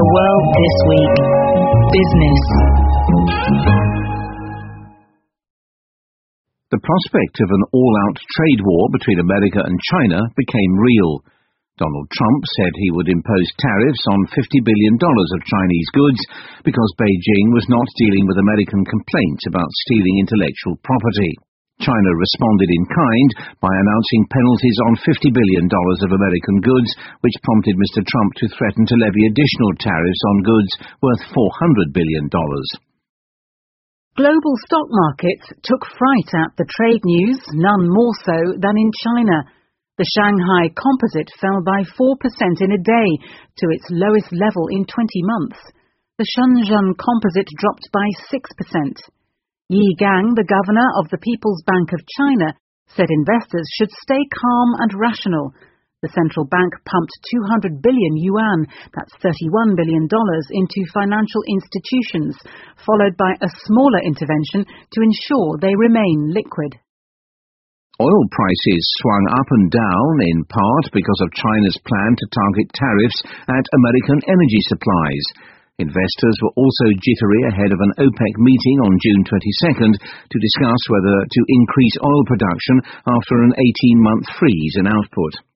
The World This Week. Business. The prospect of an all-out trade war between America and China became real. Donald Trump said he would impose tariffs on $50 billion of Chinese goods because Beijing was not dealing with American complaints about stealing intellectual property. China responded in kind by announcing penalties on $50 billion of American goods, which prompted Mr. Trump to threaten to levy additional tariffs on goods worth $400 billion. Global stock markets took fright at the trade news, none more so than in China. The Shanghai Composite fell by 4% in a day to its lowest level in 20 months. The Shenzhen Composite dropped by 6%. Yi Gang, the governor of the People's Bank of China, said investors should stay calm and rational. The central bank pumped 200 billion yuan, that's $31 billion, into financial institutions, followed by a smaller intervention to ensure they remain liquid. Oil prices swung up and down, in part because of China's plan to target tariffs at American energy supplies. Investors were also jittery ahead of an OPEC meeting on June 22nd to discuss whether to increase oil production after an 18-month freeze in output.